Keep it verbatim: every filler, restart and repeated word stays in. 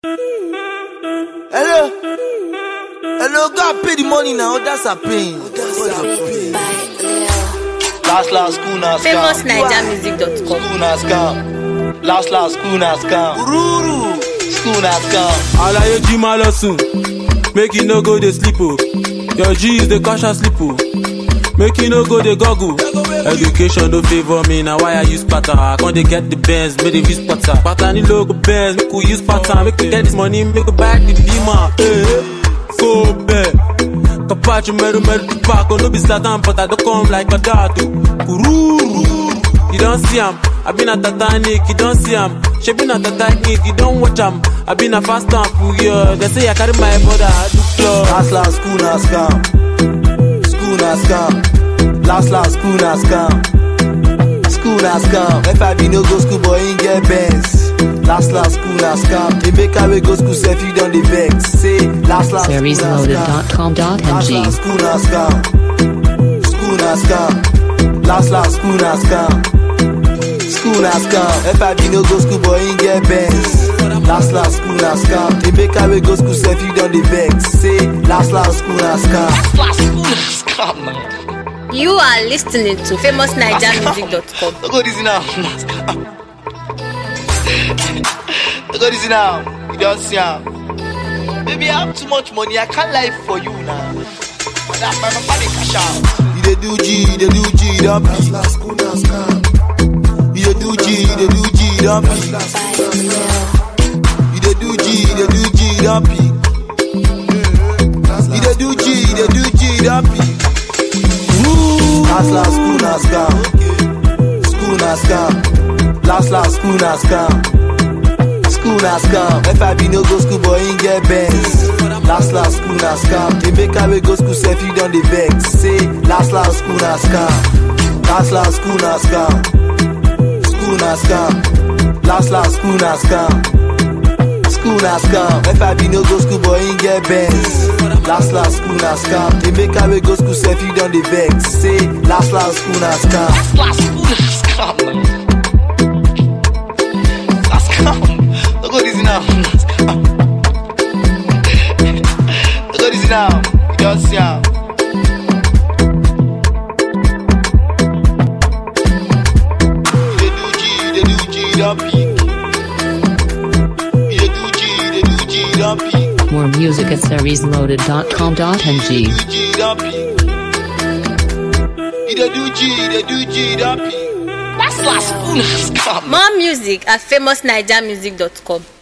Hello, hello, go and pay the money now. That's a pain. Last last school na scam. famous naija music dot com. School na scam. Last last school na scam. Ururu. School na scam. Alaye G Malosun, make you no go dey sleep oh. Your G is the cautious sleep oh. Make you no go dey goggle. Education no favor me, now why I use pattern? I can't dey get the Benz, make they use pattern. Pattern in logo Benz, make we use pattern. Make we get this money, make we buy the Beamer. Hey, so bad. Kapachi meru meru tobacco, no be Satan, but I don't come like a dart. Kururu, you don't see him. I been a Titanic, you don't see him. She been a Titanic, you don't watch him. I been a fast stamp, yeah. They say I carry my brother, I do club. Last last school na scam. School na scam. Last last school na scam. School na scam. If I be no go school boy, ain't get Benz. Last last school na scam. They make her go school self, you don't the vex. Say last last school na Seriesloaded dot com dot m Last g. last school na scam. School na scam. Last last school na scam. School na scam. If I be no go school boy, ain't get Benz. Last last school na scam. They make her go school self, you don't the vex. Say last last school na scam. Last school na scam, man. You are listening to famous naija music dot com. Look at this now. Look at this now. You don't see him. Baby, I have too much money. I can't lie for you now. But that's my papa dey cash out. You dey do G, you dey do G, don't be. Last last school na scam. You dey do G, you dey do G, don't be. You dey do G, you dey do G, don't be. You dey do G, you dey do G, don't be. Last last school na scam. School na scam. Last last school na scam. School na scam. If I be no go school boy, ain't get Benz. Last last school na scam. They make her go school self, you don't the vex. Say last last school na scam. Last last school na scam. School na scam. Last last school na scam. School na scam. If I be no go school boy, ain't get Benz. Last last school na scam. They make her go school self, you don't the vex. Say last last school na scam. Last school na scam, man. Last scam. Look at this now. Look at this now. You don't see him. You dey do G, you dey do G, don't peak. You dey do G, you dey do G, don't peak. More music at seriesloaded dot com dot m g. You dey do G, don't peak. You dey do G, you dey do G, don't peak. That's last school na scam. More music at famous naija music dot com.